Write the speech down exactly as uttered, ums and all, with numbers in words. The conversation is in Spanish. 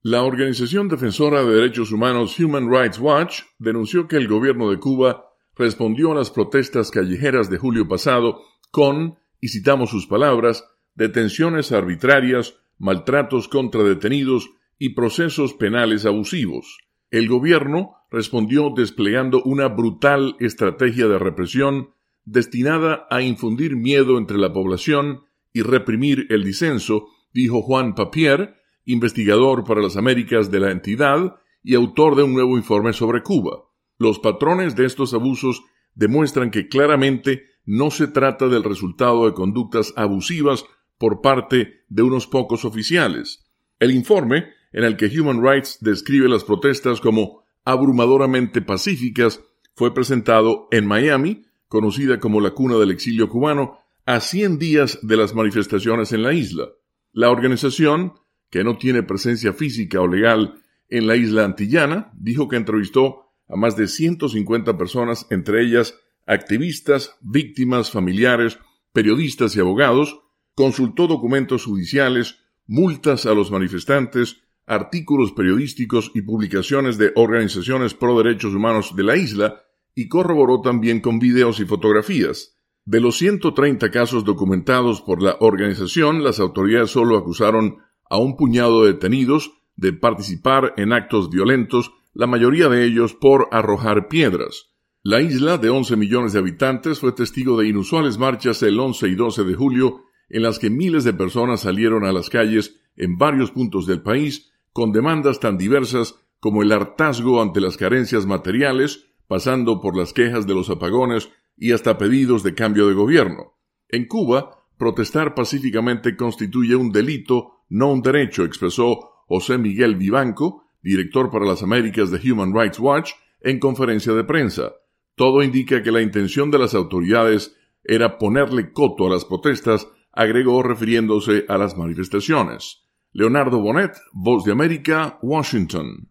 La organización defensora de derechos humanos Human Rights Watch denunció que el gobierno de Cuba respondió a las protestas callejeras de julio pasado con, y citamos sus palabras, detenciones arbitrarias, maltratos contra detenidos y procesos penales abusivos. El gobierno respondió desplegando una brutal estrategia de represión destinada a infundir miedo entre la población y reprimir el disenso, dijo Juan Papier, investigador para las Américas de la entidad y autor de un nuevo informe sobre Cuba. Los patrones de estos abusos demuestran que claramente no se trata del resultado de conductas abusivas por parte de unos pocos oficiales. El informe, en el que Human Rights describe las protestas como abrumadoramente pacíficas, fue presentado en Miami, conocida como la cuna del exilio cubano, a cien días de las manifestaciones en la isla. La organización, que no tiene presencia física o legal en la isla antillana, dijo que entrevistó a más de ciento cincuenta personas, entre ellas activistas, víctimas, familiares, periodistas y abogados, consultó documentos judiciales, multas a los manifestantes, artículos periodísticos y publicaciones de organizaciones pro derechos humanos de la isla y corroboró también con videos y fotografías. De los ciento treinta casos documentados por la organización, las autoridades solo acusaron a un puñado de detenidos de participar en actos violentos, la mayoría de ellos por arrojar piedras. La isla, de once millones de habitantes, fue testigo de inusuales marchas el once y doce de julio, en las que miles de personas salieron a las calles en varios puntos del país, con demandas tan diversas como el hartazgo ante las carencias materiales, pasando por las quejas de los apagones y hasta pedidos de cambio de gobierno. En Cuba, protestar pacíficamente constituye un delito, no un derecho, expresó José Miguel Vivanco, director para las Américas de Human Rights Watch, en conferencia de prensa. Todo indica que la intención de las autoridades era ponerle coto a las protestas, agregó refiriéndose a las manifestaciones. Leonardo Bonet, Voz de América, Washington.